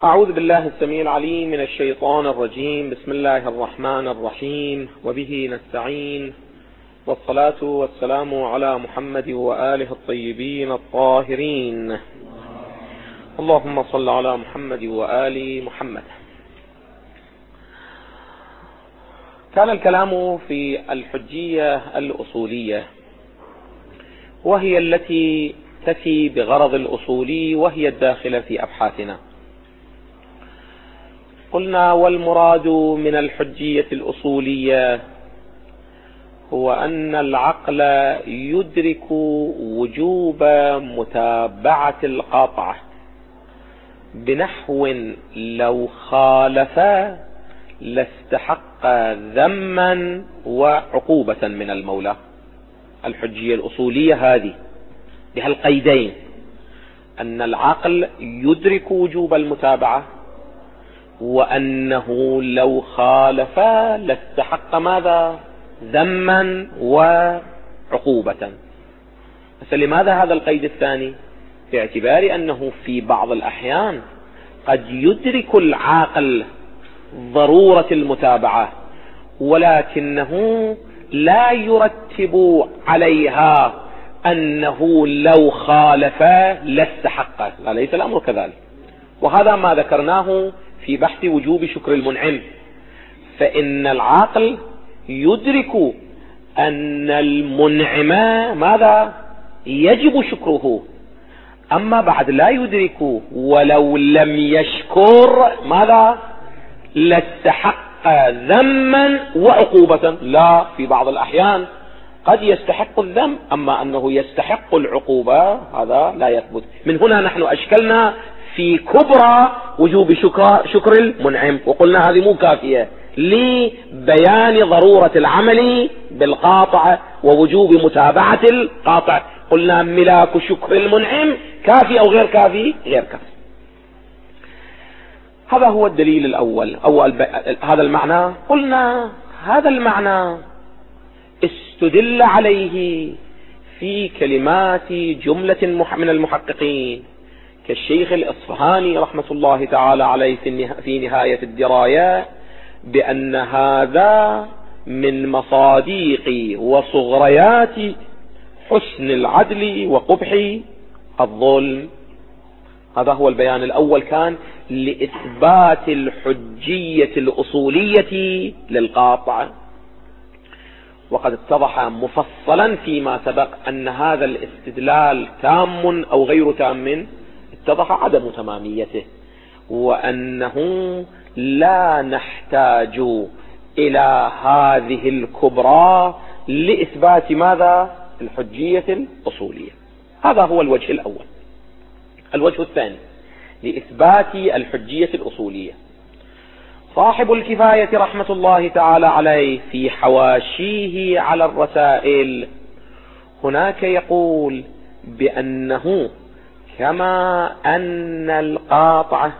أعوذ بالله السميع العليم من الشيطان الرجيم. بسم الله الرحمن الرحيم، وبه نستعين، والصلاة والسلام على محمد وآله الطيبين الطاهرين. اللهم صل على محمد وآل محمد. كان الكلام في الحجية الأصولية، وهي التي تفي بغرض الأصولي، وهي الداخلة في أبحاثنا. قلنا: والمراد من الحجية الأصولية هو أن العقل يدرك وجوب متابعة القاطعة بنحو لو خالف لاستحق ذما وعقوبة من المولى. الحجية الأصولية هذه بهالقيدين: أن العقل يدرك وجوب المتابعة، وأنه لو خالف لاستحق ماذا؟ ذما وعقوبة. لماذا هذا القيد الثاني؟ باعتبار أنه في بعض الأحيان قد يدرك العاقل ضرورة المتابعة، ولكنه لا يرتب عليها أنه لو خالف لاستحق. ليس الأمر كذلك، وهذا ما ذكرناه في بحث وجوب شكر المنعم. فإن العاقل يدرك أن المنعم ماذا؟ يجب شكره، أما بعد لا يدرك ولو لم يشكر ماذا؟ لاستحق ذما وعقوبة. لا، في بعض الأحيان قد يستحق الذم، أما أنه يستحق العقوبة هذا لا يثبت. من هنا نحن أشكلنا في كبرى وجوب شكر المنعم، وقلنا هذه مو كافية لبيان ضرورة العمل بالقاطع ووجوب متابعة القاطع. قلنا: ملاك شكر المنعم كافي أو غير كافي؟ غير كافي. هذا هو الدليل الأول، هذا المعنى. قلنا هذا المعنى استدل عليه في كلمات جملة من المحققين، كالشيخ الإصفهاني رحمة الله تعالى عليه في نهاية الدراية، بأن هذا من مصاديق وصغريات حسن العدل وقبح الظلم. هذا هو البيان الأول، كان لإثبات الحجية الأصولية للقاطع. وقد اتضح مفصلا فيما سبق أن هذا الاستدلال تام أو غير تام، اتضح عدم تماميته، وأنه لا نحتاج إلى هذه الكبرى لإثبات ماذا؟ الحجية الأصولية. هذا هو الوجه الأول. الوجه الثاني لإثبات الحجية الأصولية، صاحب الكفاية رحمة الله تعالى عليه في حواشيه على الرسائل هناك يقول بأنه كما أن القاطعة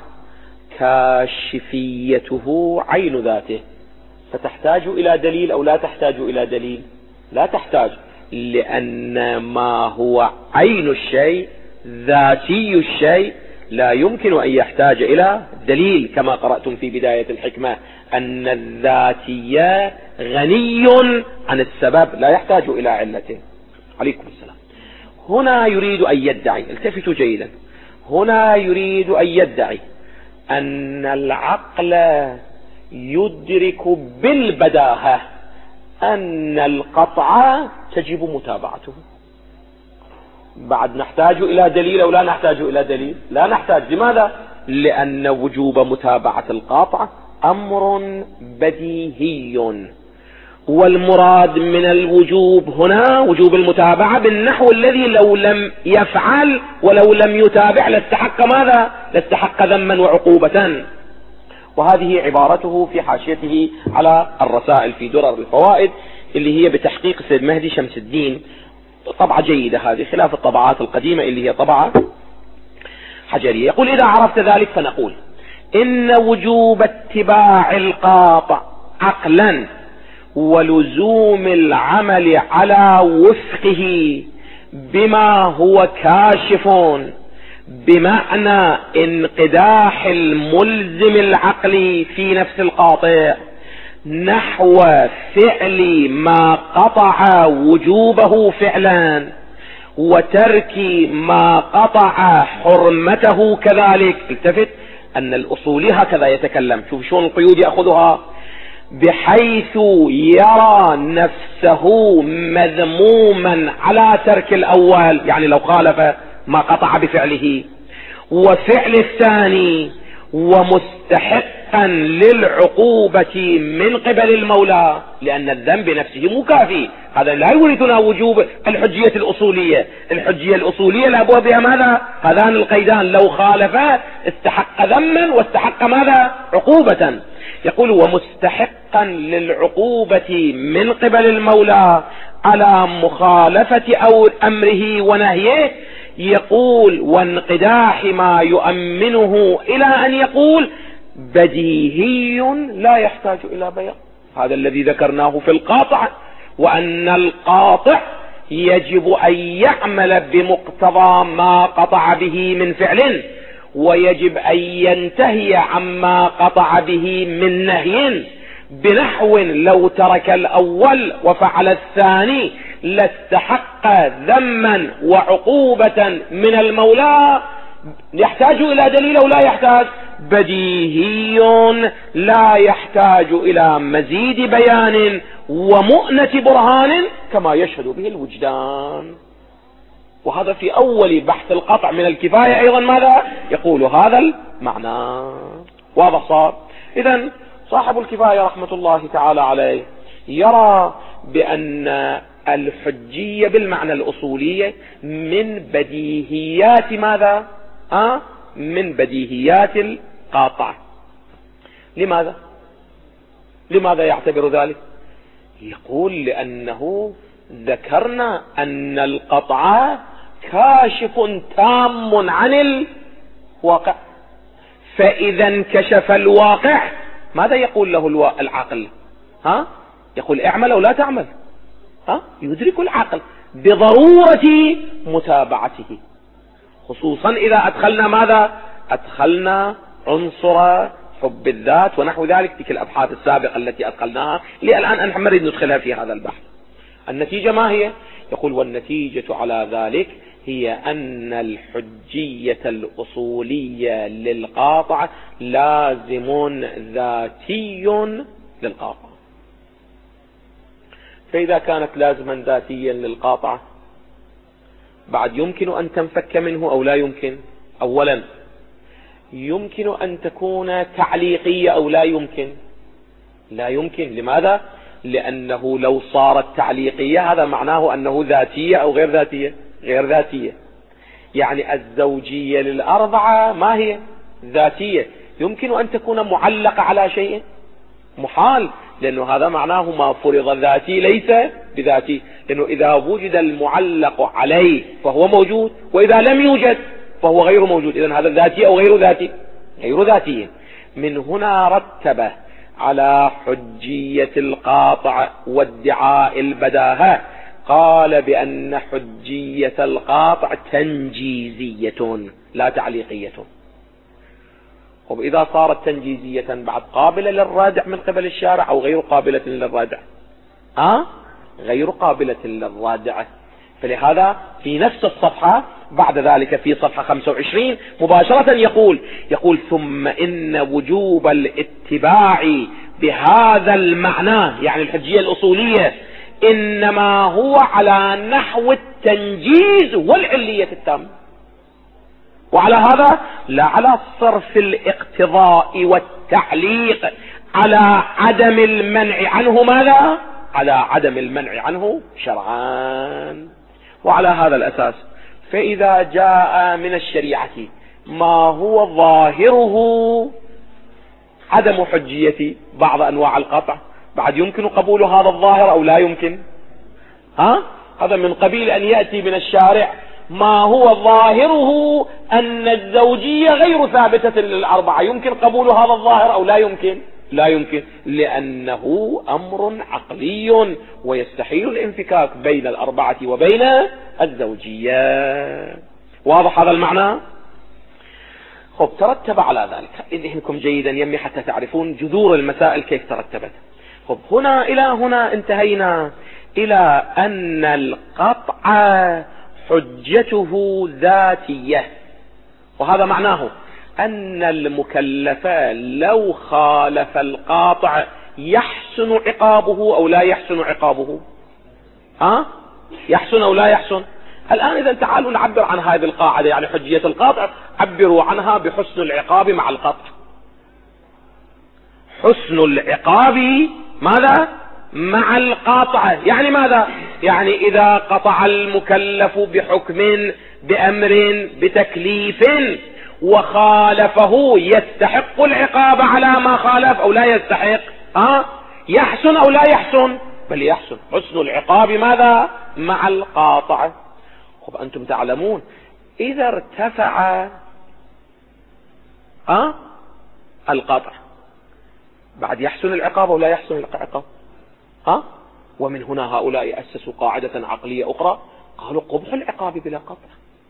كاشفيته عين ذاته، فتحتاج إلى دليل أو لا تحتاج إلى دليل؟ لا تحتاج، لأن ما هو عين الشيء ذاتي الشيء لا يمكن أن يحتاج إلى دليل، كما قرأتم في بداية الحكمة أن الذاتية غني عن السبب لا يحتاج إلى علته. عليكم السلام. هنا يريد أن يدعي، التفتوا جيدا، هنا يريد أن يدعي أن العقل يدرك بالبداهة أن القطع تجب متابعته. بعد نحتاج إلى دليل أو لا نحتاج إلى دليل؟ لا نحتاج. لماذا؟ لأن وجوب متابعة القاطع أمر بديهي، والمراد من الوجوب هنا وجوب المتابعة بالنحو الذي لو لم يفعل ولو لم يتابع لاستحق ماذا؟ لاستحق ذما وعقوبة. وهذه عبارته في حاشيته على الرسائل في درر الفوائد، اللي هي بتحقيق سيد مهدي شمس الدين. طبعة جيدة هذه، خلاف الطبعات القديمة اللي هي طبعة حجرية. يقول: إذا عرفت ذلك فنقول إن وجوب اتباع القاطع عقلا ولزوم العمل على وفقه بما هو كاشف بمعنى انقداح الملزم العقلي في نفس القاطع نحو فعل ما قطع وجوبه فعلا وترك ما قطع حرمته كذلك. التفت أن الأصولي هكذا يتكلم، شوف شلون القيود يأخذها، بحيث يرى نفسه مذموما على ترك الأول، يعني لو خالف ما قطع بفعله، وفعل الثاني، ومستحقا للعقوبة من قبل المولى، لأن الذنب نفسه مكافي. هذا لا يورثنا وجوب الحجية الأصولية. الحجية الأصولية لابد بها ماذا؟ هذان القيدان، لو خالف استحق ذما واستحق ماذا؟ عقوبة. يقول ومستحقا للعقوبة من قبل المولى على مخالفة أو أمره ونهيه، يقول وانقداح ما يؤمنه إلى أن يقول بديهي لا يحتاج إلى بيان. هذا الذي ذكرناه في القاطع، وأن القاطع يجب أن يعمل بمقتضى ما قطع به من فعل، ويجب أن ينتهي عما قطع به من نهي، بنحو لو ترك الأول وفعل الثاني لاستحق ذما وعقوبة من المولى. يحتاج إلى دليل أو لا يحتاج؟ بديهي لا يحتاج إلى مزيد بيان ومؤنة برهان كما يشهد به الوجدان. وهذا في أول بحث القطع من الكفاية أيضا ماذا يقول هذا المعنى. واضح صار؟ إذن صاحب الكفاية رحمة الله تعالى عليه يرى بأن الحجية بالمعنى الأصولية من بديهيات ماذا؟ من بديهيات القاطع. لماذا؟ لماذا يعتبر ذلك؟ يقول لأنه ذكرنا أن القطع كاشف تام عن الواقع، فإذا انكشف الواقع ماذا يقول له العقل؟ يقول اعمل أو لا تعمل. يدرك العقل بضرورة متابعته، خصوصا إذا أدخلنا ماذا؟ أدخلنا عنصر حب الذات ونحو ذلك، تلك الأبحاث السابقة التي أدخلناها الآن نحن نريد ندخلها في هذا البحث. النتيجة ما هي؟ يقول والنتيجة على ذلك هي أن الحجية الأصولية للقاطع لازم ذاتي للقاطع. فإذا كانت لازما ذاتيا للقاطع بعد يمكن أن تنفك منه أو لا يمكن؟ أولا يمكن أن تكون تعليقية أو لا يمكن؟ لا يمكن. لماذا؟ لأنه لو صارت تعليقية هذا معناه أنه ذاتية أو غير ذاتية؟ غير ذاتية. يعني الزوجية للأربعة ما هي؟ ذاتية. يمكن أن تكون معلقة على شيء؟ محال، لأنه هذا معناه ما فرض ذاتي ليس بذاتي، لأنه إذا وجد المعلق عليه فهو موجود، وإذا لم يوجد فهو غير موجود. إذن هذا ذاتي أو غير ذاتي؟ غير ذاتي. من هنا رتب على حجية القاطع وادعاء البداهة، قال بأن حجية القاطع تنجيزية لا تعليقية. وإذا صارت تنجيزية بعد قابلة للردع من قبل الشارع أو غير قابلة للردع؟ غير قابلة للردع. فلهذا في نفس الصفحة بعد ذلك في صفحة 25 مباشرة يقول ثم إن وجوب الاتباع بهذا المعنى، يعني الحجية الأصولية، إنما هو على نحو التنجيز والعلية التامة، وعلى هذا لا على صرف الاقتضاء والتعليق، على عدم المنع عنه ماذا؟ على عدم المنع عنه شرعان. وعلى هذا الأساس فإذا جاء من الشريعة ما هو ظاهره عدم حجية بعض أنواع القطع، بعد يمكن قبول هذا الظاهر أو لا يمكن؟ هذا من قبيل أن يأتي من الشارع ما هو ظاهره أن الزوجية غير ثابتة للأربعة، يمكن قبول هذا الظاهر أو لا يمكن؟ لا يمكن، لأنه أمر عقلي ويستحيل الانفكاك بين الأربعة وبين الزوجية. واضح هذا المعنى؟ خب ترتب على ذلك، ذهنكم جيدا يمي حتى تعرفون جذور المسائل كيف ترتبت. خب هنا إلى هنا انتهينا إلى أن القطع حجته ذاتية، وهذا معناه أن المكلف لو خالف القاطع يحسن عقابه أو لا يحسن عقابه؟ يحسن أو لا يحسن؟ الآن إذا تعالوا نعبر عن هذه القاعدة، يعني حجية القاطع، عبروا عنها بحسن العقاب مع القطع. حسن العقاب ماذا؟ مع القاطع. يعني ماذا؟ يعني إذا قطع المكلف بحكم بأمر بتكليف وخالفه يستحق العقاب على ما خالف أو لا يستحق؟ يحسن أو لا يحسن؟ بل يحسن. حسن العقاب ماذا؟ مع القاطع. خب أنتم تعلمون إذا ارتفع القطع بعد يحسن العقاب أو لا يحسن العقاب؟ ومن هنا هؤلاء أسسوا قاعدة عقلية أخرى، قالوا قبح العقاب بلا قطع.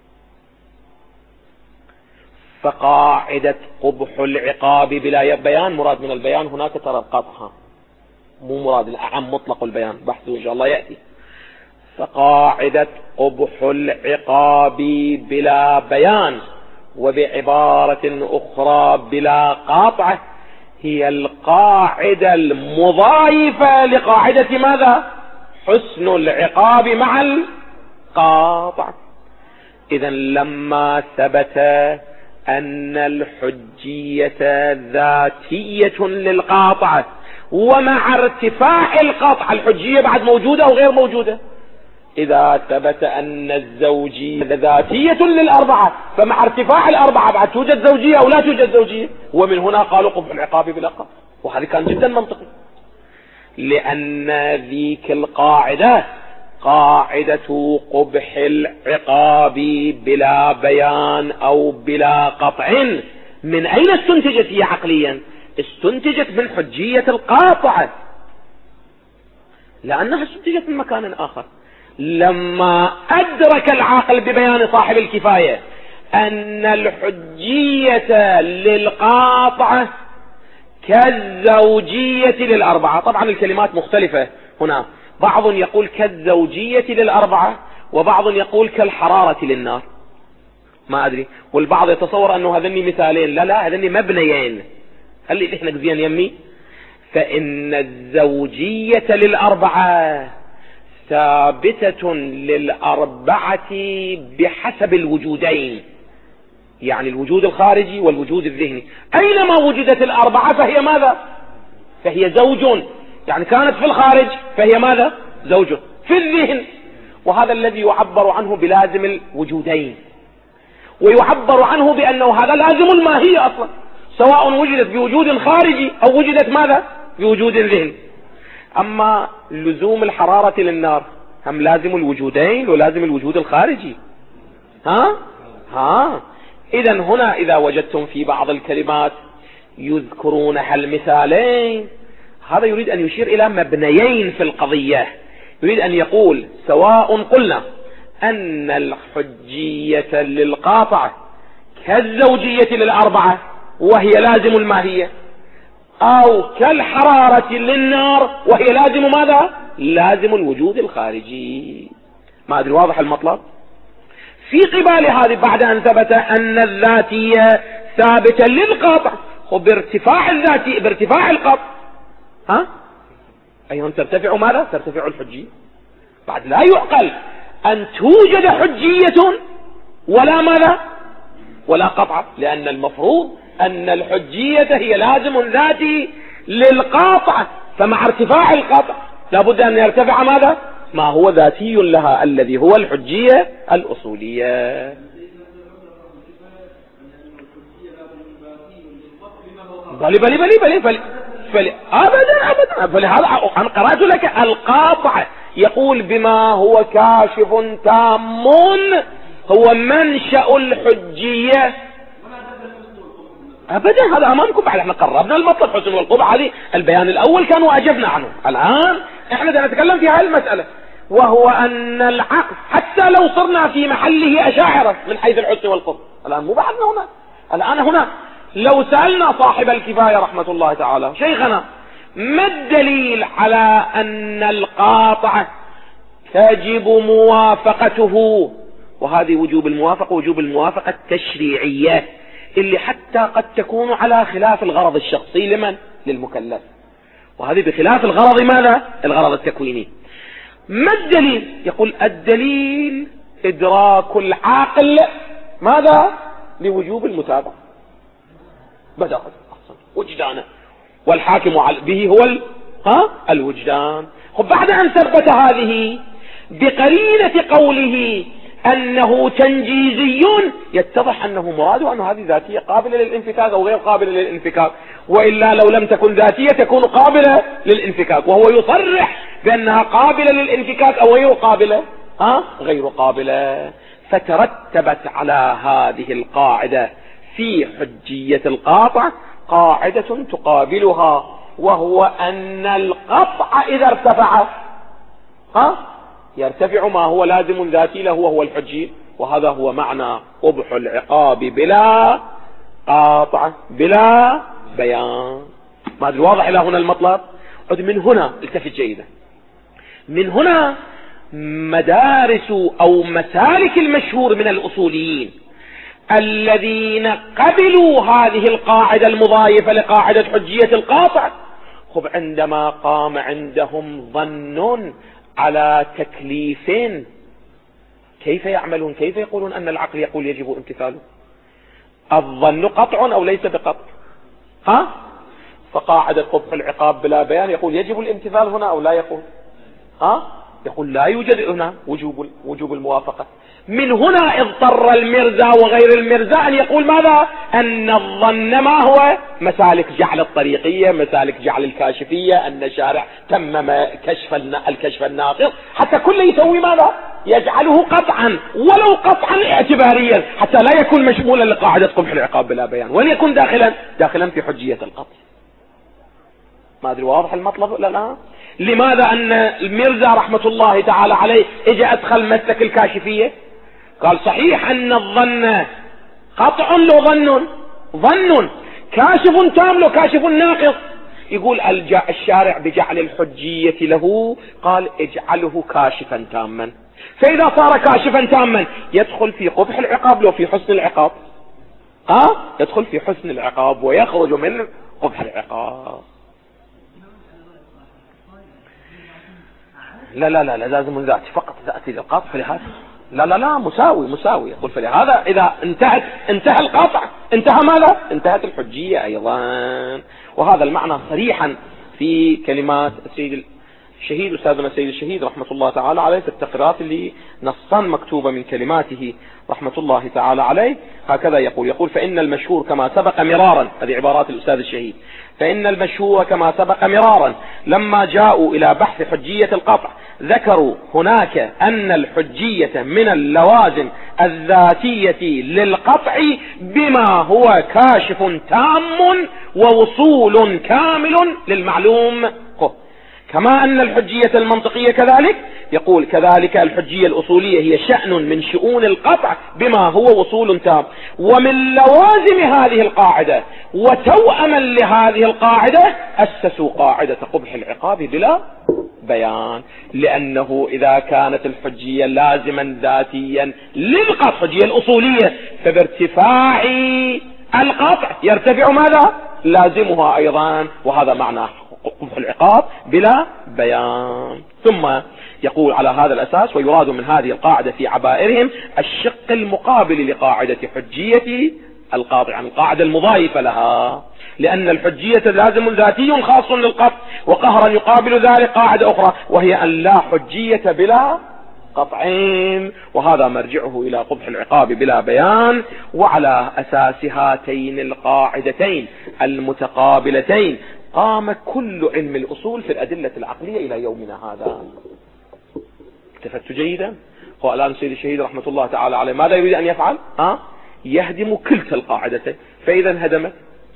فقاعدة قبح العقاب بلا بيان، مراد من البيان هناك ترى القطع، مو مراد الأعم مطلق البيان، بحثه إن شاء الله يأتي. فقاعدة قبح العقاب بلا بيان وبعبارة أخرى بلا قاطع هي القاعدة المضايفة لقاعدة ماذا؟ حسن العقاب مع القاطع. إذا لما ثبت أن الحجية ذاتية للقاطع ومع ارتفاع القطع الحجية بعد موجودة أو غير موجودة، إذا ثبت أن الزوجية ذاتية للأربعة فمع ارتفاع الأربعة بعد توجد زوجية أو لا توجد زوجية، ومن هنا قالوا قبح العقاب بلا قطع. وهذا كان جدا منطقي، لأن ذيك القاعدة قاعدة قبح العقاب بلا بيان أو بلا قطع من أين استنتجت هي عقليا؟ استنتجت من حجية القاطعة، لأنها استنتجت من مكان آخر. لما أدرك العاقل ببيان صاحب الكفاية أن الحجية للقاطعة كالزوجية للأربعة، طبعا الكلمات مختلفة هنا، بعض يقول كالزوجية للأربعة وبعض يقول كالحرارة للنار، ما أدري، والبعض يتصور أنه هذني مثالين. لا هذني مبنيين. خلي إحنا زين يمي. فإن الزوجية للأربعة ثابتة للأربعة بحسب الوجودين، يعني الوجود الخارجي والوجود الذهني. أينما وجدت الأربعة فهي ماذا؟ فهي زوج، يعني كانت في الخارج فهي ماذا؟ زوج في الذهن. وهذا الذي يعبر عنه بلازم الوجودين، ويعبر عنه بأنه هذا لازم الماهية أصلا، سواء وجدت بوجود خارجي أو وجدت ماذا؟ بوجود ذهني. أما لزوم الحرارة للنار هم لازم الوجودين ولازم الوجود الخارجي. إذن هنا إذا وجدتم في بعض الكلمات يذكرونها المثالين، هذا يريد أن يشير إلى مبنيين في القضية. يريد أن يقول سواء قلنا أن الحجية للقاطعة كالزوجية للأربعة وهي لازم الماهية، أو كالحرارة للنار وهي لازم ماذا؟ لازم الوجود الخارجي. ما أدري واضح المطلب؟ في قبال هذه بعد أن ثبت أن الذاتية ثابتة للقاطع وبارتفاع الذاتي بارتفاع القطع أيضا ترتفع ماذا؟ ترتفع الحجية. بعد لا يعقل أن توجد حجية ولا ماذا؟ ولا قطع، لأن المفروض أن الحجية هي لازم ذاتي للقاطع، فمع ارتفاع القطع لابد أن يرتفع ماذا؟ ما هو ذاتي لها الذي هو الحجية الأصولية. بلي أبدا فلهذا أنا قرأت لك القاطع يقول بما هو كاشف تام هو منشأ الحجية. أبدا هذا أمامكم. بعد احنا قربنا المطلب حسن والقبح، هذه البيان الأول كان وأجبنا عنه. الآن احنا نتكلم في هذه المسألة، وهو أن العقل حتى لو صرنا في محله أشاعرة من حيث الحسن والقبح، الآن مو بحثنا هنا. الآن هنا لو سألنا صاحب الكفاية رحمة الله تعالى شيخنا ما الدليل على أن القاطع تجب موافقته، وهذه وجوب الموافقة التشريعية اللي حتى قد تكون على خلاف الغرض الشخصي لمن؟ للمكلف، وهذه بخلاف الغرض ماذا؟ الغرض التكويني. ما الدليل؟ يقول الدليل إدراك العاقل ماذا؟ لوجوب المتابعة، بدأ وجدانه، والحاكم به هو الوجدان. بعد أن ثبت هذه بقرينة قوله أنه تنجيزي يتضح أنه مراد أن هذه ذاتية قابلة للانفكاك أو غير قابلة للانفكاك، وإلا لو لم تكن ذاتية تكون قابلة للانفكاك، وهو يصرح بأنها قابلة للانفكاك أو غير قابلة غير قابلة. فترتبت على هذه القاعدة في حجية القاطع قاعدة تقابلها، وهو أن القطع إذا ارتفع يرتفع ما هو لازم ذاتي له وهو الحجية، وهذا هو معنى قبح العقاب بلا قاطع بلا بيان. ما أدري واضح إلى هنا المطلب؟ من هنا التفت جيدا، من هنا مدارس أو مسالك المشهور من الأصوليين الذين قبلوا هذه القاعدة المضايفة لقاعدة حجية القاطع، عندما قام عندهم ظن على تكليف كيف يعملون؟ كيف يقولون أن العقل يقول يجب امتثاله؟ الظن قطع أو ليس بقطع؟ فقاعدة قبح العقاب بلا بيان يقول يجب الامتثال هنا أو لا يقول؟ يقول لا يوجد هنا وجوب الموافقة. من هنا اضطر المرزا وغير المرزا أن يقول ماذا؟ أن الظن ما هو؟ مسالك جعل الطريقية، مسالك جعل الكاشفية، أن الشارع تمم الكشف الناقص، حتى كل يسوي ماذا؟ يجعله قطعا ولو قطعا اعتباريا حتى لا يكون مشمولا لقاعدة قبح العقاب بلا بيان، وليكن داخلا في حجية القطع. ما أدري واضح المطلب ولا لا؟ لماذا أن المرزا رحمة الله تعالى عليه اجى أدخل مسلك الكاشفية؟ قال صحيح أن الظن قطع له ظن كاشف تام له كاشف ناقص، يقول الشارع بجعل الحجية له قال اجعله كاشفا تاما، فإذا صار كاشفا تاما يدخل في قبح العقاب لو في حسن العقاب، يدخل في حسن العقاب ويخرج من قبح العقاب. لا لا لا لا لازم من ذاتي فقط ذاتي للقاطع، فلهذا لا مساوي يقول فلهذا إذا انتهى القاطع انتهى ماذا؟ انتهت الحجية أيضا. وهذا المعنى صريحا في كلمات السيد الشهيد أستاذنا السيد الشهيد رحمة الله تعالى عليه في التقريرات اللي نصا مكتوبة من كلماته رحمة الله تعالى عليه. هكذا يقول فإن المشهور كما سبق مرارا، هذه عبارات الأستاذ الشهيد، فإن المشهور كما سبق مرارا لما جاءوا إلى بحث حجية القطع ذكروا هناك أن الحجية من اللوازم الذاتية للقطع بما هو كاشف تام ووصول كامل للمعلوم، كما أن الحجية المنطقية كذلك. يقول كذلك الحجية الأصولية هي شأن من شؤون القطع بما هو وصول تام. ومن لوازم هذه القاعدة وتوأما لهذه القاعدة أسسوا قاعدة قبح العقاب بلا بيان، لأنه إذا كانت الحجية لازما ذاتيا للقطع حجية الأصولية فبارتفاع القطع يرتفع ماذا؟ لازمها أيضا، وهذا معنى قبح العقاب بلا بيان. ثم يقول على هذا الأساس ويراد من هذه القاعدة في عبائرهم الشق المقابل لقاعدة حجية القاطع، عن القاعدة المضايفة لها، لأن الحجية لازم ذاتي خاص للقطع، وقهرا يقابل ذلك قاعدة أخرى وهي أن لا حجية بلا قطعين، وهذا مرجعه إلى قبح العقاب بلا بيان. وعلى أساس هاتين القاعدتين المتقابلتين قام كل علم الأصول في الأدلة العقلية إلى يومنا هذا. التفت جيدا. هو الآن سيد الشهيد رحمة الله تعالى عليه ماذا يريد أن يفعل؟ يهدم كلتا القاعدتين، فإذا هدمت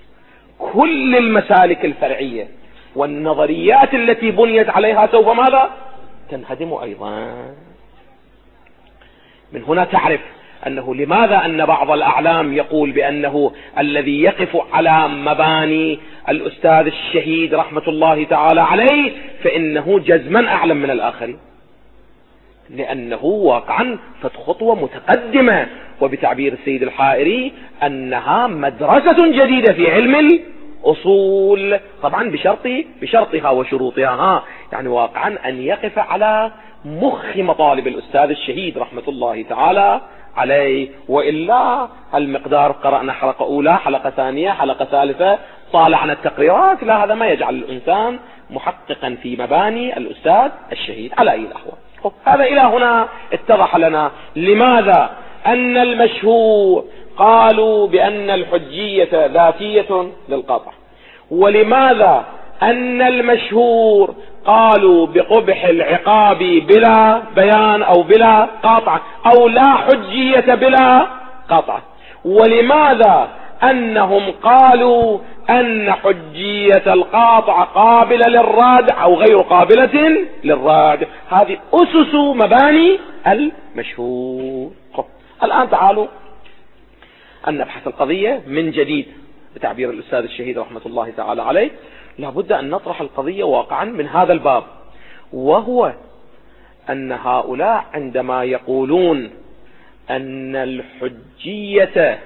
كل المسالك الفرعية والنظريات التي بنيت عليها سوف ماذا؟ تنهدم أيضا. من هنا تعرف أنه لماذا أن بعض الأعلام يقول بأنه الذي يقف على مباني الأستاذ الشهيد رحمة الله تعالى عليه فإنه جزما أعلم من الآخرين، لأنه واقعا خطوة متقدمة، وبتعبير السيد الحائري أنها مدرسة جديدة في علم الأصول، طبعا بشرطها وشروطها، يعني واقعا أن يقف على مخ مطالب الأستاذ الشهيد رحمة الله تعالى عليه، وإلا المقدار قرأنا حلقة أولى، حلقة ثانية، حلقة ثالثة، طالعنا التقريرات، لا هذا ما يجعل الإنسان محققا في مباني الأستاذ الشهيد على أي الأحوال. هذا إلى هنا اتضح لنا لماذا أن المشهور قالوا بأن الحجية ذاتية للقطع، ولماذا أن المشهور قالوا بقبح العقاب بلا بيان أو بلا قطع، أو لا حجية بلا قطع، ولماذا أنهم قالوا أن حجية القاطع قابلة للرادع أو غير قابلة للرادع. هذه أسس مباني المشهور. الآن تعالوا أن نبحث القضية من جديد بتعبير الأستاذ الشهيد رحمة الله تعالى عليه. لابد أن نطرح القضية واقعا من هذا الباب، وهو أن هؤلاء عندما يقولون أن الحجية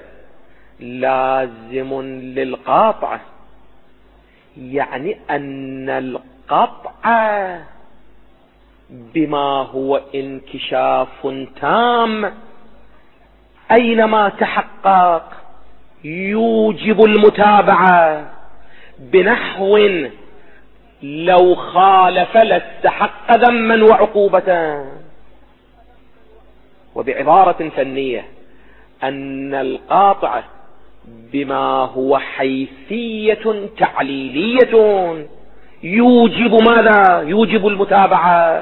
لازم للقاطع، يعني أن القطع بما هو انكشاف تام أينما تحقق يوجب المتابعة، بنحو لو خالف لاستحق ذما وعقوبة. وبعبارة فنية أن القاطع بما هو حيثية تعليلية يوجب ماذا؟ يوجب المتابعة.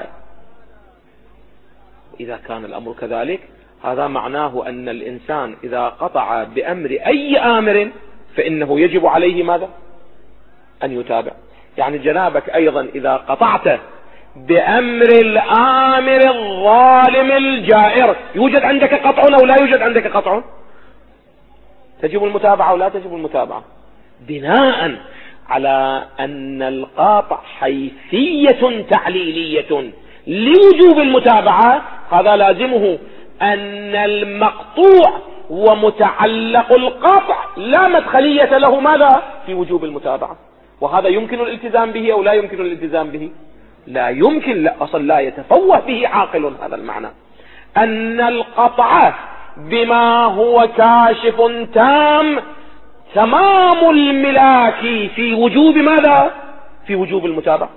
إذا كان الأمر كذلك هذا معناه أن الإنسان إذا قطع بأمر أي آمر فإنه يجب عليه ماذا؟ أن يتابع. يعني جنابك أيضا إذا قطعت بأمر الآمر الظالم الجائر يوجد عندك قطع أو لا يوجد عندك قطع؟ تجب المتابعة أو لا تجب المتابعة؟ بناء على أن القاطع حيثية تعليلية لوجوب المتابعة، هذا لازمه أن المقطوع ومتعلق القطع لا مدخلية له ماذا؟ في وجوب المتابعة. وهذا يمكن الالتزام به أو لا يمكن الالتزام به؟ لا يمكن، لا أصل لا يتفوه به عاقل. هذا المعنى أن القطع بما هو كاشف تام تمام الملاك في وجوب ماذا؟ في وجوب المتابعة،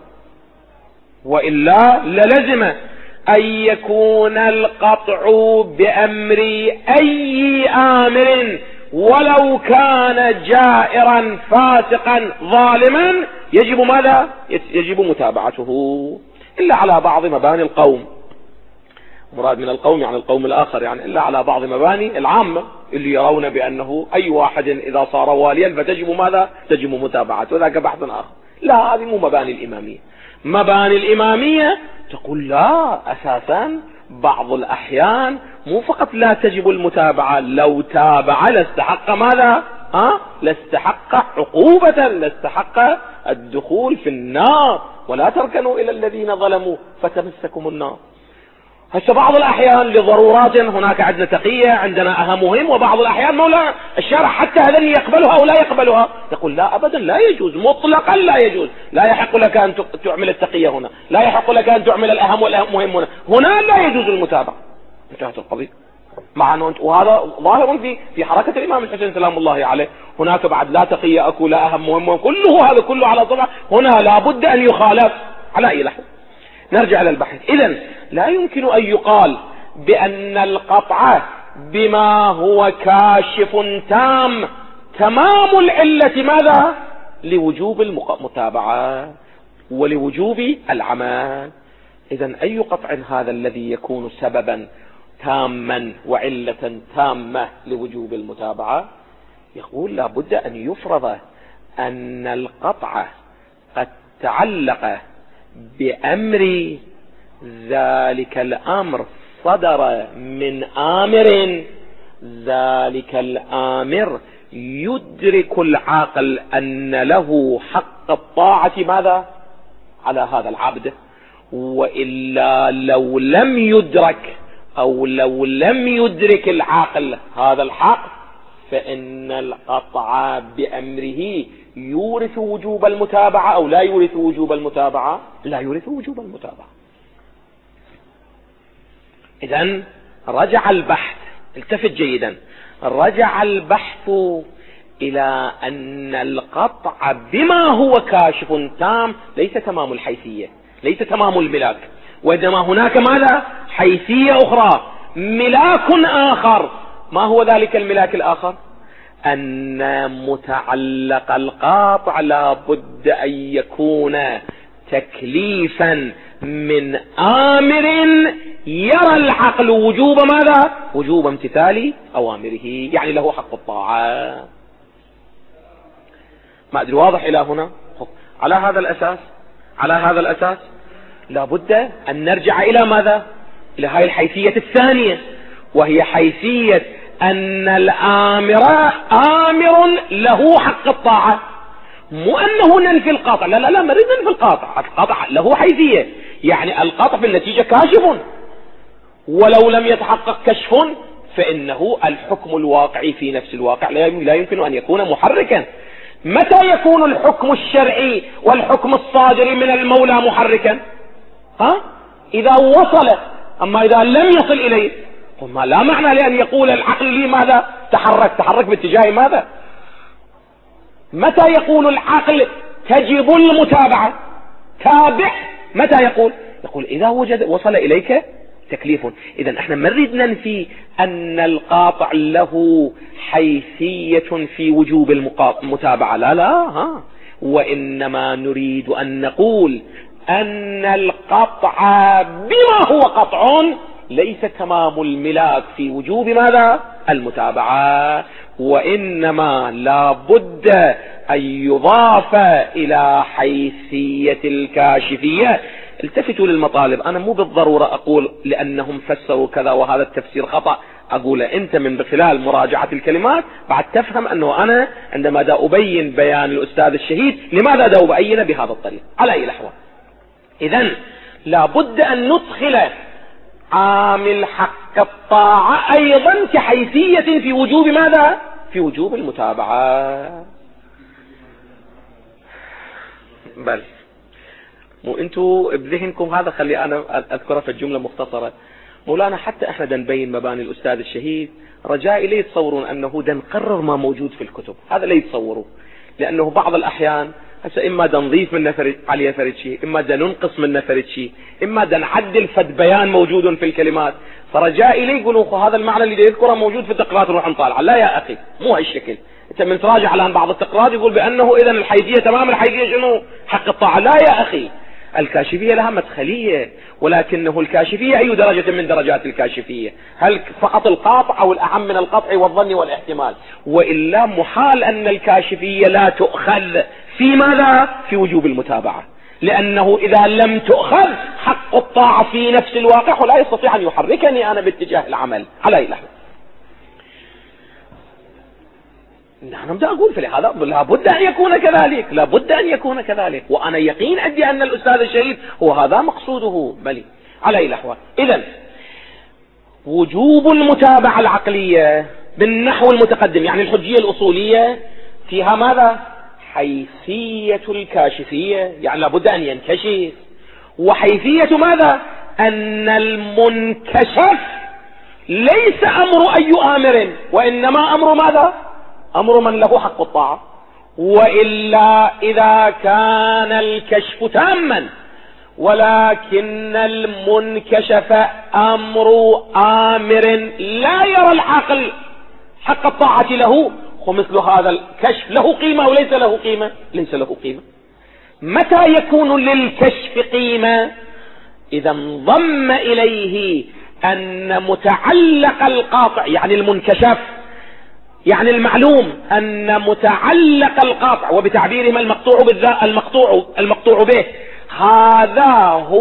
وإلا للزم أن يكون القطع بأمر أي آمر ولو كان جائرا فاسقا ظالما يجب ماذا؟ يجب متابعته، إلا على بعض مباني القوم. مراد من القوم يعني القوم الآخر، يعني إلا على بعض مباني العامة اللي يرون بأنه أي واحد إذا صار واليا فتجب ماذا؟ تجب متابعته، وذاك بحث آخر. لا، هذه مو مباني الإمامية. مباني الإمامية تقول لا، أساسا بعض الأحيان مو فقط لا تجب المتابعة، لو تابع لاستحق ماذا؟ لاستحق عقوبة، لاستحق الدخول في النار، ولا تركنوا إلى الذين ظلموا فتمسكم النار. هسه بعض الأحيان لضرورات، هناك عندنا تقية، عندنا أهم مهم، وبعض الأحيان مولا الشرع حتى هذا يقبلها أو لا يقبلها، يقول لا أبدا لا يجوز، مطلقا لا يجوز، لا يحق لك أن تعمل التقية هنا، لا يحق لك أن تعمل الأهم والمهم هنا لا يجوز المتابعة. انتهت القضية. مع أنه وهذا ظاهر في حركة الإمام الحسين سلام الله عليه، هناك بعد لا تقية أكو، لا أهم مهم، كله هذا كله على طبع، هنا لا بد أن يخالف على أي لحظة. نرجع للبحث. إذن لا يمكن أن يقال بأن القطع بما هو كاشف تام تمام العلة ماذا؟ لوجوب المتابعة ولوجوب العمل. إذن أي قطع هذا الذي يكون سببا تاما وعلة تامة لوجوب المتابعة؟ يقول لا بد أن يفرض أن القطع قد تعلق بأمر ذلك الأمر صدر من آمر ذلك الآمر يدرك العاقل أن له حق الطاعة ماذا على هذا العبد، وإلا لو لم يدرك أو لو لم يدرك العاقل هذا الحق فإن القطع بأمره يورث وجوب المتابعة أو لا يورث وجوب المتابعة، لا يورث وجوب المتابعة. إذن رجع البحث، التفت جيدا، رجع البحث إلى أن القطع بما هو كاشف تام ليس تمام الحيثية، ليس تمام الملاك، وإنما هناك ماذا؟ حيثية أخرى، ملاك آخر. ما هو ذلك الملاك الآخر؟ أن متعلق القاطع لا بد أن يكون تكليفا من آمر يرى العقل وجوب ماذا؟ وجوب امتثال أوامره، يعني له حق الطاعة. ما أدري واضح إلى هنا؟ على هذا الأساس لا بد أن نرجع إلى ماذا؟ إلى هاي الحيثية الثانية، وهي حيثية أن الآمر آمر له حق الطاعة، مو أنه ننفي القاطع، لا لا لا، ما نريد ننفي القاطع، القاطع له حيثية، يعني القاطع في النتيجة كاشف، ولو لم يتحقق كشف فإنه الحكم الواقعي في نفس الواقع لا يمكن أن يكون محركا. متى يكون الحكم الشرعي والحكم الصادر من المولى محركا؟ إذا وصل، أما إذا لم يصل إليه ما لا معنى لأن يقول العقل لي ماذا؟ تحرك باتجاه ماذا؟ متى يقول العقل تجب المتابعة؟ تابع. متى يقول إذا وصل إليك تكليف. إذن احنا ما نريد ننفي أن القاطع له حيثية في وجوب المتابعة، لا لا، وإنما نريد أن نقول أن القطع بما هو قطع ليس تمام الملاك في وجوب ماذا؟ المتابعة، وإنما لا بد أن يضاف إلى حيثية الكاشفية. التفتوا للمطالب، أنا مو بالضرورة أقول لأنهم فسروا كذا وهذا التفسير خطأ، أقول أنت من خلال مراجعة الكلمات بعد تفهم أنه أنا عندما دا أبين بيان الأستاذ الشهيد لماذا دا أبين بهذا الطريق على أي لحظة. إذن لا بد أن ندخل عامل حق الطاعة أيضا كحيثية في وجوب ماذا؟ في وجوب المتابعة. بل مو انتوا بذهنكم هذا، خلي انا اذكره في الجملة مختصرة. مولانا حتى احنا نبين مباني الاستاذ الشهيد رجائي لا يتصورون انه نقرر ما موجود في الكتب، هذا لا يتصوروا، لانه بعض الاحيان هسه اما نضيف من عليه فرد شيء، اما ننقص من فرد شيء، اما نعدل فد بيان موجود في الكلمات، فرجائي لا يقولوا هذا المعنى اللي يذكره موجود في التقريرات نروح نطالع، لا يا اخي مو هالشكل. انت من تراجع الان بعض التقريرات يقول بانه اذا الحيثية تمام الحيثية شنو؟ حق الطاعة. لا يا اخي، الكاشفية لها مدخلية، ولكنه الكاشفية أي درجة من درجات الكاشفية؟ هل فقط القاطع أو الأعم من القطع والظن والاحتمال؟ وإلا محال أن الكاشفية لا تؤخذ في ماذا؟ في وجوب المتابعة، لأنه إذا لم تؤخذ حق الطاعة في نفس الواقع ولا يستطيع أن يحركني أنا باتجاه العمل على أي لحظة. أنا بدي أقول في هذا لابد أن يكون كذلك، لابد أن يكون كذلك، وأنا يقين عندي أن الأستاذ الشريف هو هذا مقصوده بلي على أي لحظة. إذن وجوب المتابعة العقلية بالنحو المتقدم يعني الحجية الأصولية فيها ماذا؟ حيثية الكاشفية، يعني لابد أن ينكشف، وحيثية ماذا؟ أن المنكشف ليس أمر أي آمر، وإنما أمر ماذا؟ أمر من له حق الطاعة. وإلا إذا كان الكشف تاما ولكن المنكشف أمر آمر لا يرى العقل حق الطاعة له، ومثل هذا الكشف له قيمة وليس له قيمة؟ ليس له قيمة. متى يكون للكشف قيمة؟ إذا انضم إليه أن متعلق القاطع يعني المنكشف، يعني المعلوم أن متعلق القاطع وبتعبيرهم المقطوع به هذا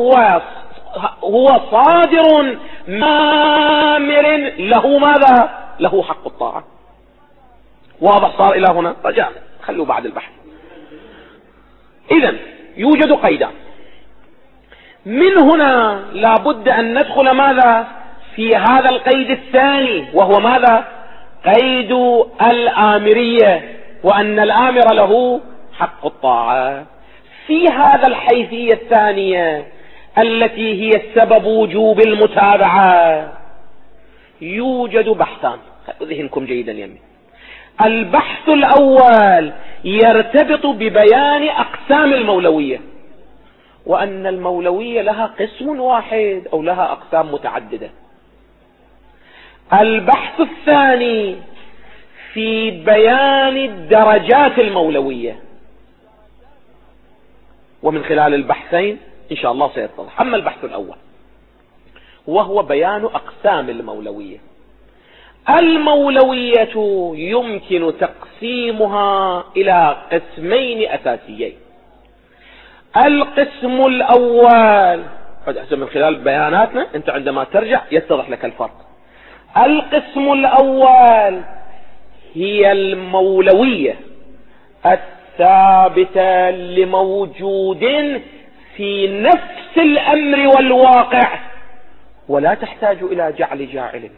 هو صادر آمر له ماذا؟ له حق الطاعة. واضح صار إلى هنا؟ رجاء خلوا بعد البحث. إذن يوجد قيدان. من هنا لابد أن ندخل ماذا في هذا القيد الثاني، وهو ماذا؟ قيد الآمرية، وأن الآمر له حق الطاعة. في هذا الحيثية الثانية التي هي السبب وجوب المتابعة يوجد بحثان، خلوا ذهنكم جيدا يمين. البحث الأول يرتبط ببيان أقسام المولوية، وأن المولوية لها قسم واحد أو لها أقسام متعددة. البحث الثاني في بيان درجات المولوية، ومن خلال البحثين إن شاء الله سيتضح. أما البحث الأول وهو بيان أقسام المولوية. المولوية يمكن تقسيمها إلى قسمين أساسيين. القسم الأول من خلال بياناتنا أنت عندما ترجع يتضح لك الفرق. القسم الأول هي المولوية الثابتة لموجود في نفس الأمر والواقع، ولا تحتاج إلى جعل جاعل،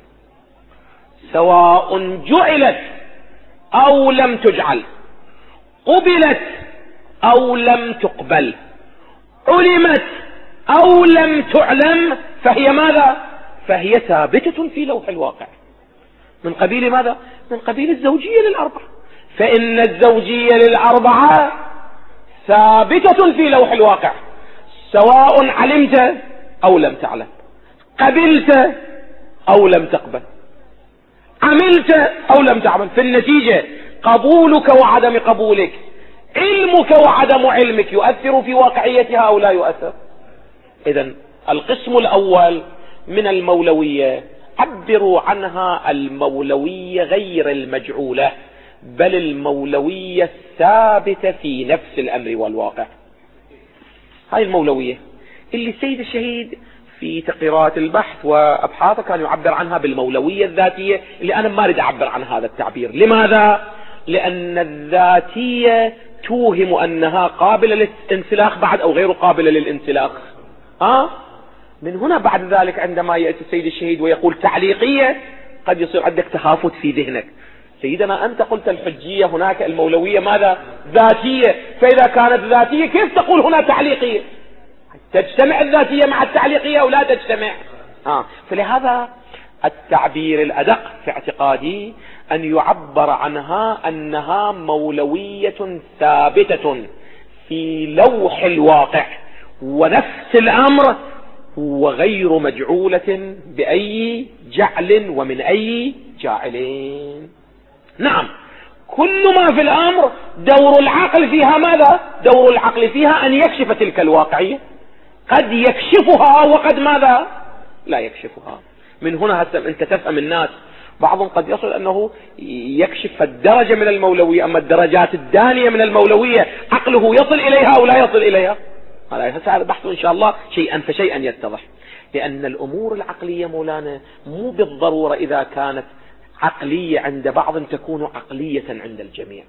سواء جعلت أو لم تجعل، قبلت أو لم تقبل، علمت أو لم تعلم، فهي ماذا؟ فهي ثابتة في لوح الواقع. من قبيل ماذا؟ من قبيل الزوجية للأربعة، فإن الزوجية للأربعة ثابتة في لوح الواقع، سواء علمت أو لم تعلم، قبلت أو لم تقبل، عملت أو لم تعمل. في النتيجة قبولك وعدم قبولك، علمك وعدم علمك يؤثر في واقعيتها أو لا يؤثر. إذن القسم الأول من المولوية عبروا عنها المولوية غير المجعولة، بل المولوية الثابتة في نفس الأمر والواقع. هاي المولوية اللي السيد الشهيد في تقريرات البحث وأبحاثه كان يعبر عنها بالمولوية الذاتية، اللي أنا ما أريد أعبر عن هذا التعبير. لماذا؟ لأن الذاتية توهم أنها قابلة للانسلاخ بعد أو غير قابلة للانسلاخ. من هنا بعد ذلك عندما يأتي السيد الشهيد ويقول تعليقية قد يصير عندك تخافت في ذهنك. سيدنا أنت قلت الحجية، هناك المولوية ماذا؟ ذاتية، فإذا كانت ذاتية كيف تقول هنا تعليقية؟ تجتمع الذاتية مع التعليقية أو لا تجتمع؟ فلهذا التعبير الأدق في اعتقادي أن يعبر عنها أنها مولوية ثابتة في لوح الواقع ونفس الأمر، وغير مجعولة بأي جعل ومن أي جاعلين. نعم، كل ما في الأمر دور العقل فيها ماذا؟ دور العقل فيها أن يكشف تلك الواقعية، قد يكشفها وقد ماذا؟ لا يكشفها. من هنا أنت تفهم الناس، بعضهم قد يصل أنه يكشف الدرجة من المولوية، أما الدرجات الدانية من المولوية عقله يصل إليها أو لا يصل إليها. هذا البحث إن شاء الله شيئا فشيئا يتضح. لأن الأمور العقلية مولانا مو بالضرورة إذا كانت عقلية عند بعض تكون عقلية عند الجميع،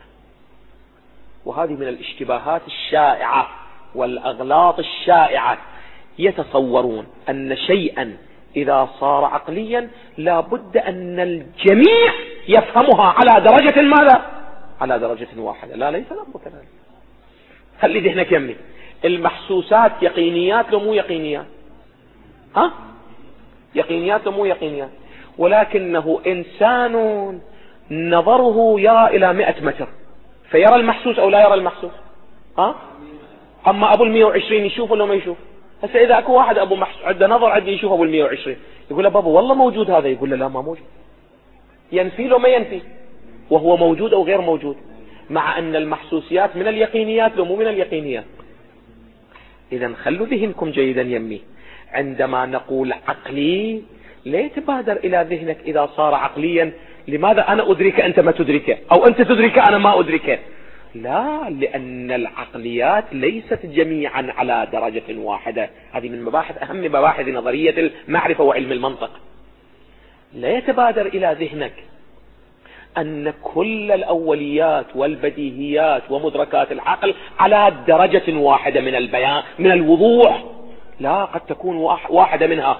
وهذه من الاشتباهات الشائعة والأغلاط الشائعة. يتصورون أن شيئا إذا صار عقليا لابد أن الجميع يفهمها على درجة ماذا؟ على درجة واحدة. لا، ليس الأمر كذلك. خلي ذهنك يمي، المحسوسات يقينيات لو مو يقينيات؟ يقينيات لو مو يقينيات؟ ولكنه إنسان نظره يرى إلى 100 متر فيرى المحسوس أو لا يرى المحسوس. أما أبو 120 يشوف ولا ما يشوف؟ هسه إذا أكو واحد أبو محسوس عنده نظر عندي يشوف أبو 120 يقول له بابا والله موجود هذا، يقول له لا ما موجود. ينفي له ما ينفي، وهو موجود أو غير موجود، مع أن المحسوسيات من اليقينيات لو مو من اليقينيات. إذن خلوا ذهنكم جيدا يمي، عندما نقول عقلي لا يتبادر إلى ذهنك إذا صار عقليا لماذا أنا أدرك أنت ما تدركه، أو أنت تدرك أنا ما أدركه. لا، لأن العقليات ليست جميعا على درجة واحدة. هذه من مباحث أهم مباحث نظرية المعرفة وعلم المنطق. لا يتبادر إلى ذهنك أن كل الأوليات والبديهيات ومدركات العقل على درجة واحدة من البيان من الوضوح. لا، قد تكون واحدة منها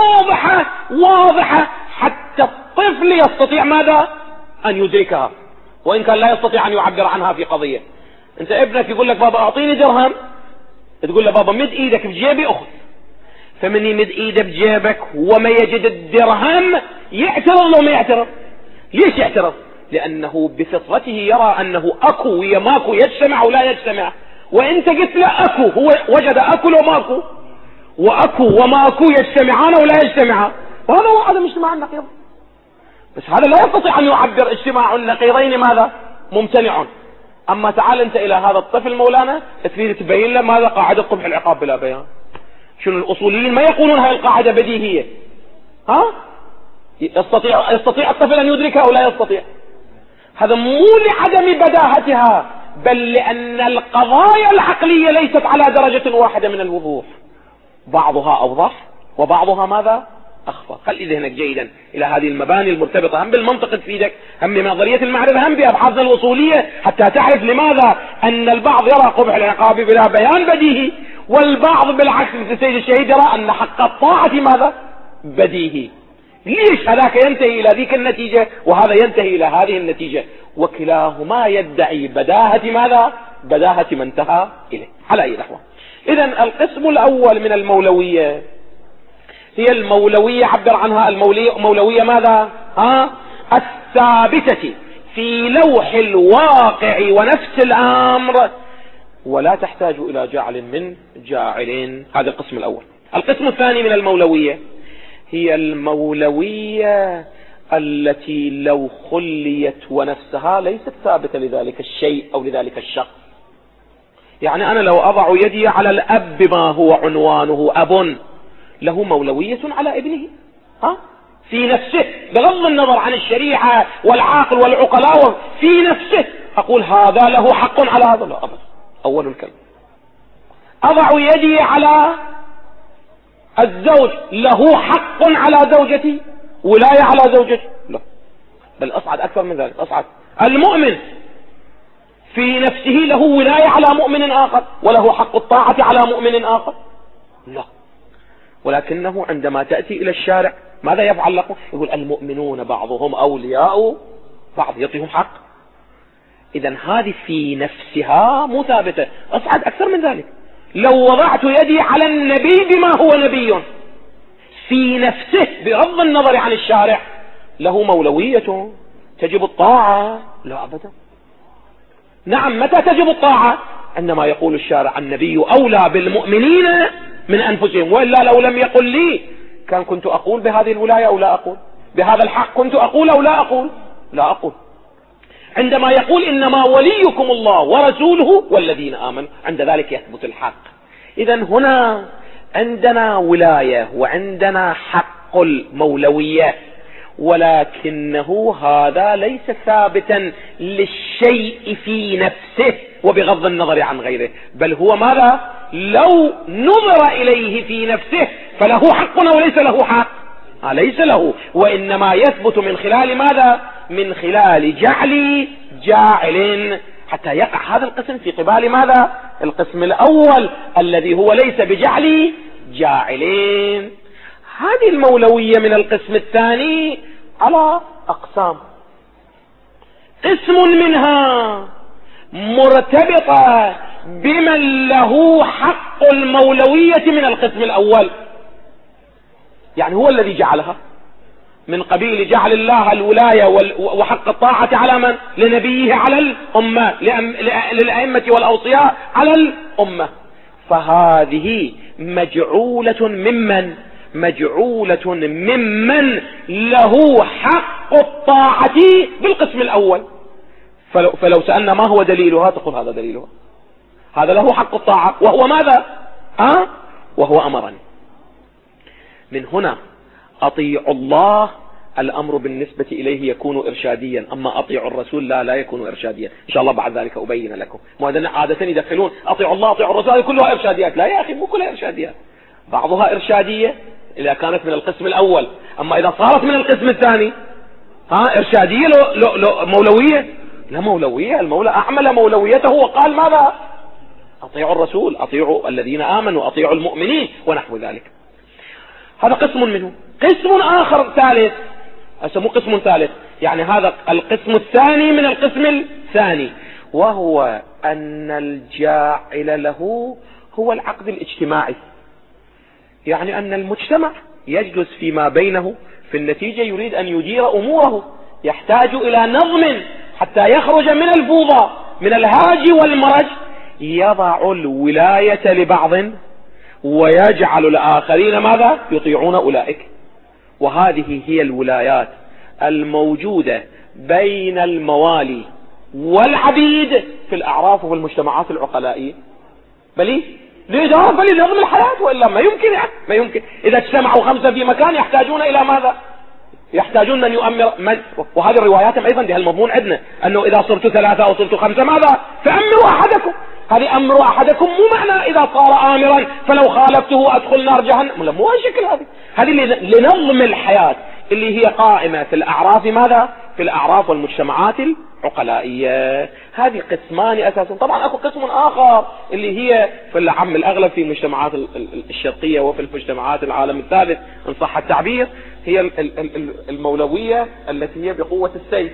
واضحة حتى الطفل يستطيع ماذا؟ أن يدركها، وإن كان لا يستطيع أن يعبر عنها في قضية. أنت ابنك يقول لك بابا أعطيني درهم، تقول له بابا مد إيدك بجيبي أخذ. فمن يمد إيده بجيبك وما يجد الدرهم يعترض لو ما يعترض. ليش يعترض؟ لأنه بفطرته يرى أنه أكو ويا ماكو، يجتمع ولا يجتمع. وإنت قلت له أكو، هو وجد أكو وماكو، وأكو وماكو يجتمعان ولا يجتمعان، وهذا هو عدم اجتماع النقيض. بس هذا لا يستطيع أن يعبر اجتماع النقيضين ماذا؟ ممتنع. أما تعال أنت إلى هذا الطفل مولانا تريد تبين له ماذا؟ قاعدة قبح العقاب بلا بيان. شنو الأصوليين ما يقولون هاي القاعدة بديهية؟ ها؟ يستطيع الطفل أن يدركها أو لا يستطيع؟ هذا مو لعدم بداهتها، بل لأن القضايا العقلية ليست على درجة واحدة من الوضوح، بعضها أوضح وبعضها ماذا؟ أخفى. خلي ذهنك جيدا إلى هذه المباني المرتبطة هم بالمنطق تفيدك، هم بنظرية المعرفة، هم بأبحاثنا الوصولية، حتى تعرف لماذا أن البعض يرى قبح العقاب بلا بيان بديهي، والبعض بالعكس مثل سيد الشهيد يرى أن حق الطاعة ماذا؟ بديهي. ليش هذاك ينتهي إلى ذيك النتيجة وهذا ينتهي إلى هذه النتيجة؟ وكلاهما يدعي بداهة ماذا؟ بداهة ما انتهى إليه. على أي نحو. إذن القسم الأول من المولوية هي المولوية، عبر عنها المولوية ماذا؟ الثابتة في لوح الواقع ونفس الأمر، ولا تحتاج إلى جعل من جاعلين. هذا القسم الأول. القسم الثاني من المولوية هي المولوية التي لو خليت ونفسها ليست ثابتة لذلك الشيء أو لذلك الشخص. يعني أنا لو أضع يدي على الأب بما هو عنوانه أب، له مولوية على ابنه في نفسه، بغض النظر عن الشريعة والعاقل والعقلاء، في نفسه أقول هذا له حق على هذا. لا أبدا. أول الكلام أضع يدي على الزوج، له حق على زوجتي، ولاية على زوجتي؟ لا، بل أصعد أكثر من ذلك، أصعد المؤمن في نفسه له ولاية على مؤمن آخر، وله حق الطاعة على مؤمن آخر؟ لا. ولكنه عندما تأتي إلى الشارع ماذا يفعل لكم؟ يقول المؤمنون بعضهم أولياء بعض، يعطيهم حق. إذن هذه في نفسها مو ثابتة. أصعد أكثر من ذلك، لو وضعت يدي على النبي بما هو نبي في نفسه بغض النظر عن الشارع، له مولوية تجب الطاعة؟ لا أبدا. نعم، متى تجب الطاعة؟ عندما يقول الشارع النبي أولى بالمؤمنين من أنفسهم، وإلا لو لم يقل لي كنت أقول بهذه الولاية أو لا أقول، بهذا الحق كنت أقول أو لا أقول؟ لا أقول. عندما يقول إنما وليكم الله ورسوله والذين آمنوا، عند ذلك يثبت الحق. إذن هنا عندنا ولاية وعندنا حق المولوية، ولكنه هذا ليس ثابتا للشيء في نفسه وبغض النظر عن غيره، بل هو ماذا؟ لو نظر إليه في نفسه فله حق أو ليس له حق؟ ليس له، وإنما يثبت من خلال ماذا؟ من خلال جعل جاعل، حتى يقع هذا القسم في قبال ماذا؟ القسم الأول الذي هو ليس بجعل جاعلين. هذه المولوية من القسم الثاني على أقسام. قسم منها مرتبطة بمن له حق المولوية من القسم الأول، يعني هو الذي جعلها، من قبيل جعل الله الولاية وحق الطاعة على من؟ لنبيه على الأمة، للأئمة والأوصياء على الأمة. فهذه مجعولة ممن؟ مجعولة ممن له حق الطاعة بالقسم الأول. فلو سألنا ما هو دليلها تقول هذا دليلها، هذا له حق الطاعة، وهو ماذا؟ وهو أمرني. من هنا أطيعوا الله، الأمر بالنسبة إليه يكون إرشاديا، أما أطيعوا الرسول لا يكون إرشاديا. إن شاء الله بعد ذلك أبين لكم. عادة يدخلون أطيعوا الله أطيعوا الرسول كلها إرشاديات. لا يا أخي، مو كلها إرشاديات، بعضها إرشادية إذا كانت من القسم الأول، أما إذا صارت من القسم الثاني ارشادية لو مولوية؟ لا مولوية. المولى اعمل مولويته وقال ماذا؟ اطيعوا الرسول، اطيعوا الذين امنوا، اطيعوا المؤمنين ونحو ذلك. هذا قسم منه. قسم اخر ثالث، اسموه قسم ثالث، يعني هذا القسم الثاني من القسم الثاني، وهو ان الجاعل له هو العقد الاجتماعي. يعني ان المجتمع يجلس فيما بينه، في النتيجة يريد ان يدير اموره، يحتاج الى نظم حتى يخرج من الفوضى، من الهاج والمرج، يضع الولاية لبعض ويجعل الآخرين ماذا؟ يطيعون أولئك. وهذه هي الولايات الموجودة بين الموالي والعبيد في الأعراف وفي المجتمعات العقلائية، بل لإدارة بل لنظم الحياة، وإلا ما يمكن، يعني ما يمكن. إذا اجتمعوا 5 في مكان يحتاجون إلى ماذا؟ يحتاجون من يؤمر من. وهذه الروايات أيضا بها المضمون عندنا، أنه إذا صرت 3 أو صرت 5 ماذا؟ فأمروا أحدكم. هذه أمر أحدكم مو معنى إذا صار آمرا فلو خالفته أدخل نار جهنم، لا مو هالشكل. هذه لنظم الحياة اللي هي قائمة في الأعراف ماذا؟ في الأعراف والمجتمعات العقلائية. هذه قسمان أساسا. طبعا أكو قسم آخر اللي هي في العام الأغلب في المجتمعات الشرقية وفي المجتمعات العالم الثالث إن صح التعبير، هي المولوية التي هي بقوة السيف.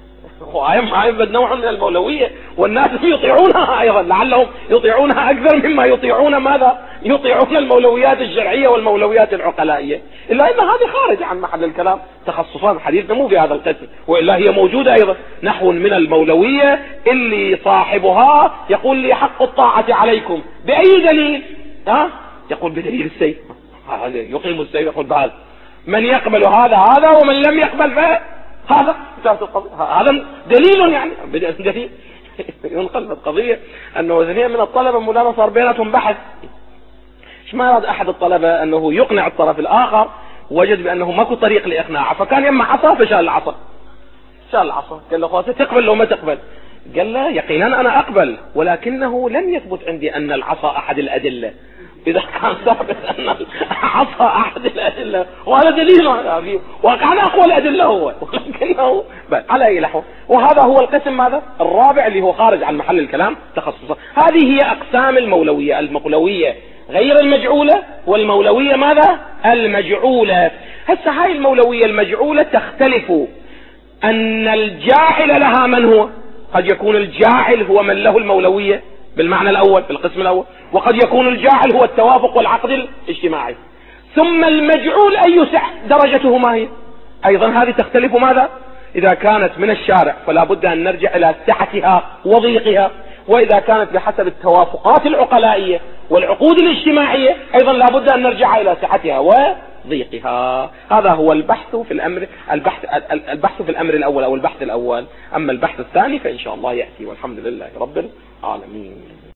وهي نوع من المولوية، والناس يطيعونها أيضا، لعلهم يطيعونها أكثر مما يطيعون ماذا؟ يطيعون المولويات الشرعية والمولويات العقلائية. إلا أن هذه خارج عن محل الكلام، تخصصان حديثنا مو في هذا القسم، وإلا هي موجودة أيضا. نحو من المولوية اللي صاحبها يقول لي حق الطاعة عليكم بأي دليل؟ يقول بدليل السيف. يقيم السيف، يقول بهذا من يقبل هذا ومن لم يقبل هذا هذا دليل، يعني دليل. ينقلب القضية أنه اثنين من الطلبة مولانا صار بيناتهم بحث، ايش ما أراد أحد الطلبة أنه يقنع الطرف الآخر، وجد بأنه ماكو طريق لإقناعه، فكان يما عصا فشال العصا. شال العصا، قال له خلاص تقبل لو ما تقبل؟ قال له يقينا أنا أقبل، ولكنه لم يثبت عندي أن العصا أحد الأدلة. إذا كان ثابت أن العصا أحد الأدلة وهذا دليل على فيه، وكان أقوى الأدلة هو، ولكنه على أي لحظة. وهذا هو القسم ماذا؟ الرابع اللي هو خارج عن محل الكلام تخصصا. هذه هي أقسام المولوية: المولوية غير المجعولة، والمولوية ماذا؟ المجعولة. هسه هاي المولوية المجعولة تختلف، أن الجاعل لها من هو؟ قد يكون الجاعل هو من له المولوية بالمعنى الأول في القسم الأول، وقد يكون الجاعل هو التوافق والعقد الاجتماعي. ثم المجعول أي درجته ما هي؟ أيضا هذه تختلف ماذا؟ إذا كانت من الشارع فلا بد أن نرجع إلى سعتها وضيقها، وإذا كانت بحسب التوافقات العقلائية والعقود الاجتماعية أيضا لا بد أن نرجع إلى سعتها وضيقها. هذا هو البحث في الأمر، البحث في الأمر الأول أو البحث الأول. أما البحث الثاني فإن شاء الله يأتي، والحمد لله رب العالمين.